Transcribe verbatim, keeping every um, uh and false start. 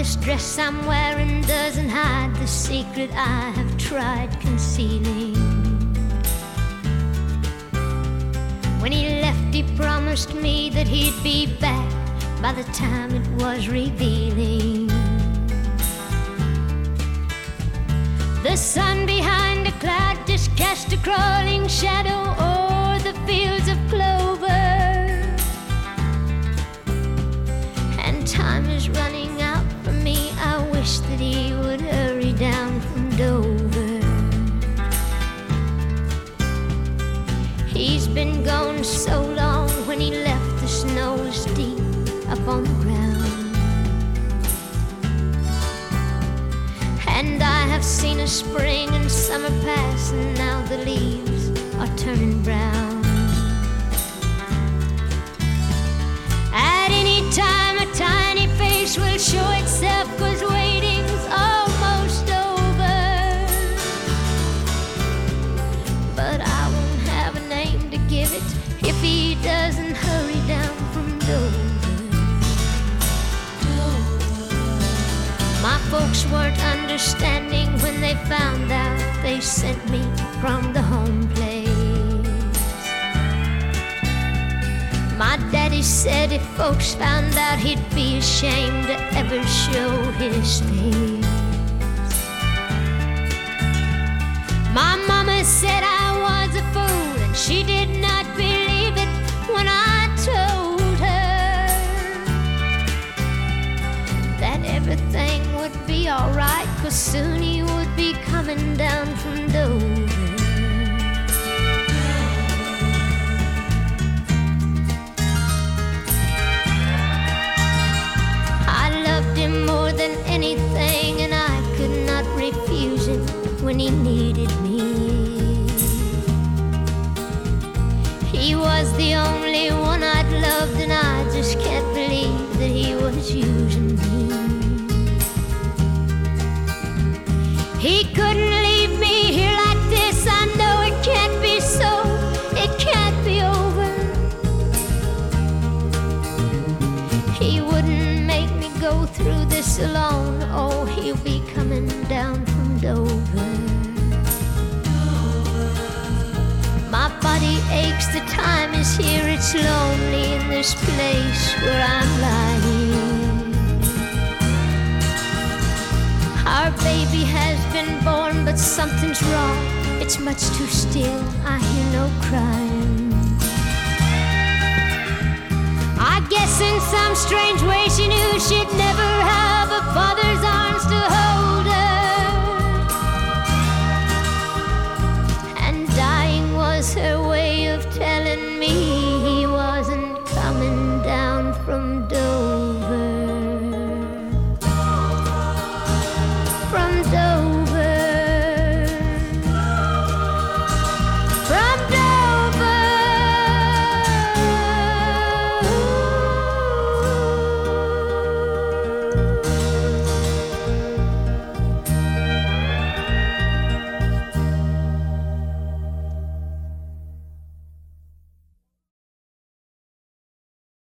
this dress I'm wearing doesn't hide the secret I have tried concealing. When he left, he promised me that he'd be back by the time it was revealing. The sun behind a cloud just cast a crawling shadow o'er the fields of clover. And time is running out for me. I wish that he would hurry down from Dover. He's been gone so long. When he left, the snow was deep up on the ground. And I have seen a spring and summer pass, and now the leaves are turning brown. At any time a tiny face will show itself, 'cause waiting's almost over. But I won't have a name to give it if he doesn't hurry down from Dover. My folks weren't understanding when they found out they sent me from the home place. My daddy said if folks found out, he'd be ashamed to ever show his face. My mama said I was a fool, and she did not believe it when I told her that everything would be alright, 'cause soon he would be coming down from Dover. I loved him more than anything, and I could not refuse him when he needed me. He was the only one I'd loved, and I just can't believe that he was using me. He couldn't leave me here like this. I know it can't be so. It can't be over. He wouldn't make me go through this alone. Oh, he'll be coming down from Dover. My body aches, the time is here. It's lonely in this place where I'm lying. Our baby has been born, but something's wrong. It's much too still. I hear no crying. I guess in some strange way she knew she'd never have a father's arms to hold her. And dying was her way of telling me he wasn't coming down from Dover. From Dover.